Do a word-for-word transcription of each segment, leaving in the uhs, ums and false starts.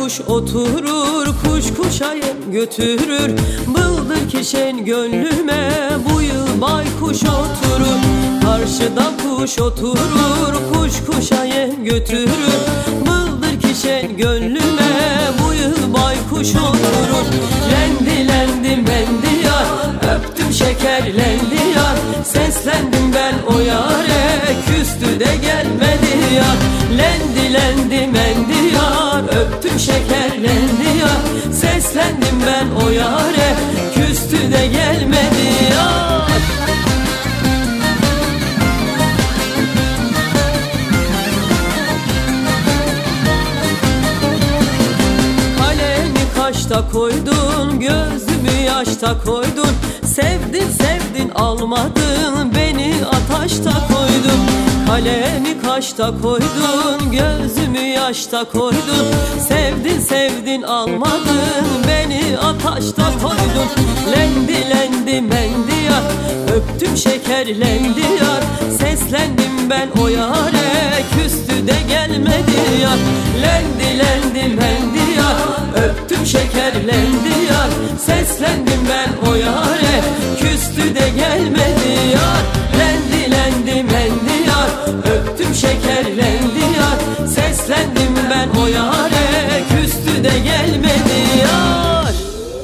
kuş oturur, kuş kuşa yem götürür. Bıldır kişen gönlüme, bu yıl baykuş oturur. Karşıda kuş oturur, kuş kuşa yem götürür. Bıldır kişen gönlüme, bu yıl baykuş oturur. Lendi lendi mendi yar, öptüm şekerlendi yar. Seslendim ben o yare, küstü de gelmedi yar. Lendi lendi mendi yar, öptüm şekerlendi yar. Seslendim ben o yare, küstü de gelmedi yar. Kalemi kaşta koydun, gözümü yaşta koydun. Sevdin sevdin almadın, beni ataşta koydun. Kalemi kaşta koydun, gözümü yaşta koydun. Sevdin sevdin almadın, beni ataşta koydun. Lendi lendi mendi yar, öptüm şekerlendi yar. Seslendim ben o yare, küstü de gelmedi yar. Lendi lendi mendi yar, öptüm şekerlendi yar. Seslendim ben o yare, küstü de gelmedi yar. Lendi lendi mendi yar, öptüm şekerlendi yar. Seslendim ben o yare, küstü de gelmedi yar.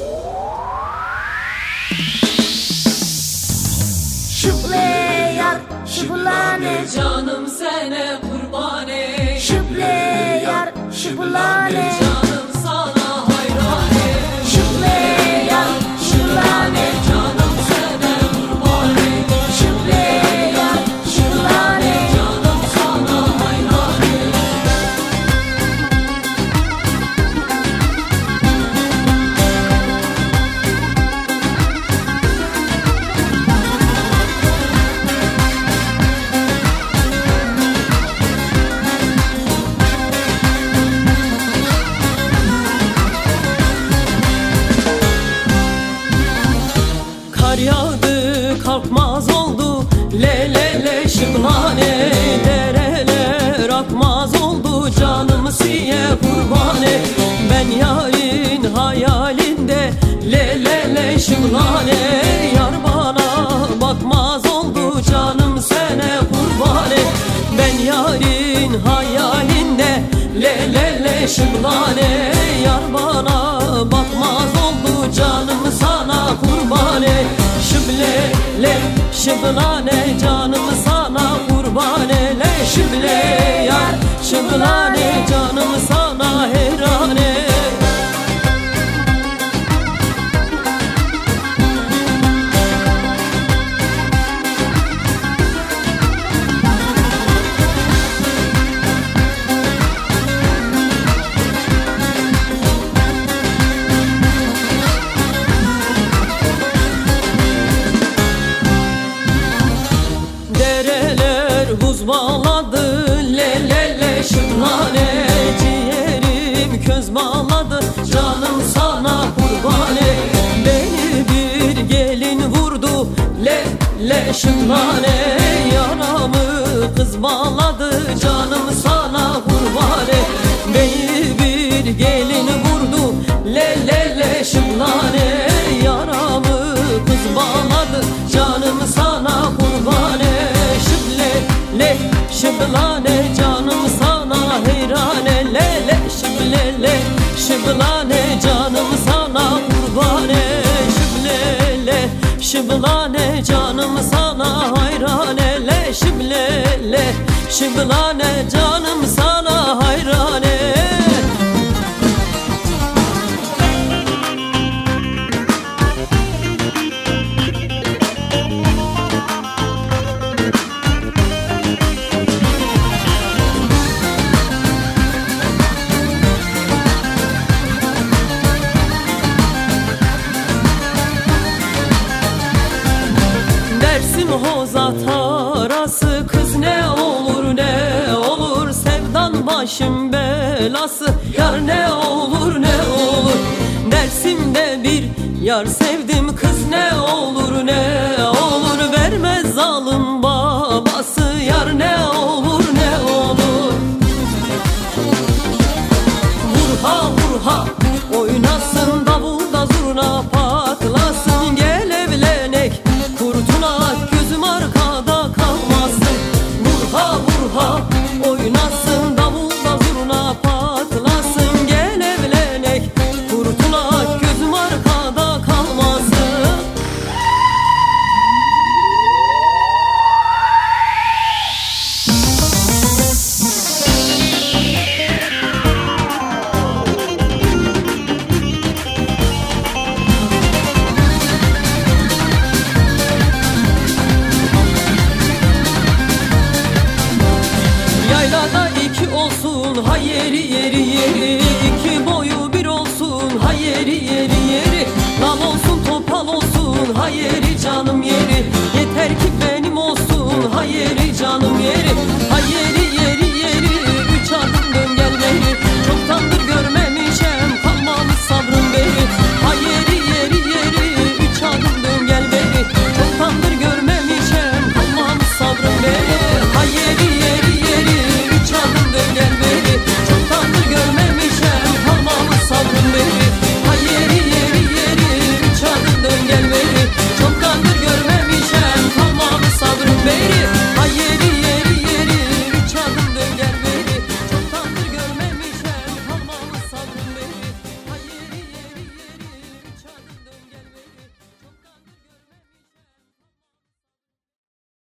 Şıple yar, şıpılane, canım sene kurbane. şıple yar, şıpılane, canım sana hayrane. şıple yar, şıpılane, canım sene kurbane. şıple yar, şıpılane, Canım sana hayrane. Kar yağdı kalkmaz oldu, le le le şıblane. Dereler akmaz oldu, canım siye kurbane. Ben yarın hayalinde, le le le şıblane. Yar bana bakmaz oldu, canım sene kurbane. Ben yarın hayalinde, le le le şıblane. Yar bana bakmaz oldu, canım sana kurbane. Şıble le şıblane, canım sana kurbane. Le şıble yar, şıblane, canım sana heyrane. Dereler buz bağladı, le le le şıblane. Ciğerim köz bağladı, canım sana kurbane. Beni bir gelin vurdu, le le şıblane. Yaramı kız bağladı, canım sana kurbane. Beni bir gelin vurdu, le le le şıblane. Yaramı kız bağladı, canım sana kurbane. Le şıblane, canım sana heyrane. Le le şıble le şıblane, canım sana kurbane. Şıble le şıblane, canım sana hayrane. Le şıble le şıblane, canım sana hayrane. Dersim Hozat arası, kız ne olur ne olur. Sevdan başım belası, yar ne olur ne olur. Dersim'de bir yar sevdim, kız ne olur ne olur. Vermez zalim babası, yar ne olur ne olur. Vur ha vur yeri canım yeri, yeter